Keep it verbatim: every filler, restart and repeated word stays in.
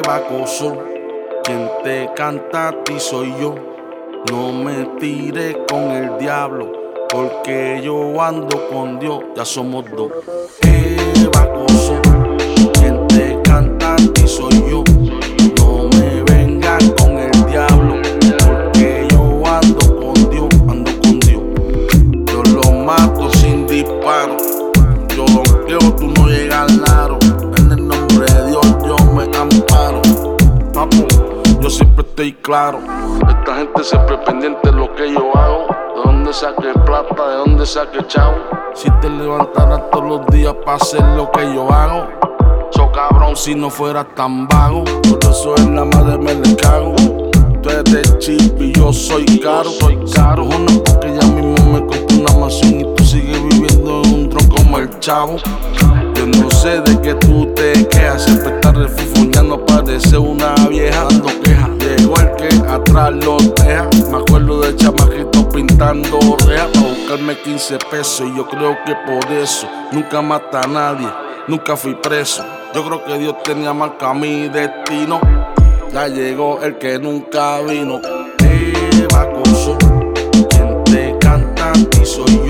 Bacoso, quien te canta a ti soy yo. No me tires con el diablo, porque yo ando con Dios, ya somos dos. Eh, Bacoso, quien te canta a ti soy yo. No me vengas con el diablo, porque yo ando con Dios, ando con Dios. Yo lo mato sin disparo, yo lo quiero, tú no llegas al aro. En el nombre de Dios yo me amparo. Papo, yo siempre estoy claro. Esta gente siempre pendiente de lo que yo hago. De dónde saque plata, de dónde saque chavo. Si te levantaras todos los días para hacer lo que yo hago, so cabrón si no fueras tan vago. Por eso en la madre me le cago. Tú eres de chip y yo soy caro. Soy caro, no, porque ya mismo me compré una mansión y tú sigues viviendo en un tronco como el chavo. Yo no sé de qué tú te quejas, siempre estás refufuñando, parece una vieja dando quejas. Llegó el que atrás lo deja, me acuerdo de chamaquito pintando rejas para buscarme quince pesos. Y yo creo que por eso nunca mata a nadie, nunca fui preso. Yo creo que Dios tenía marca mi destino. Ya llegó el que nunca vino. Eh, Bacoso, quien te canta a ti soy yo.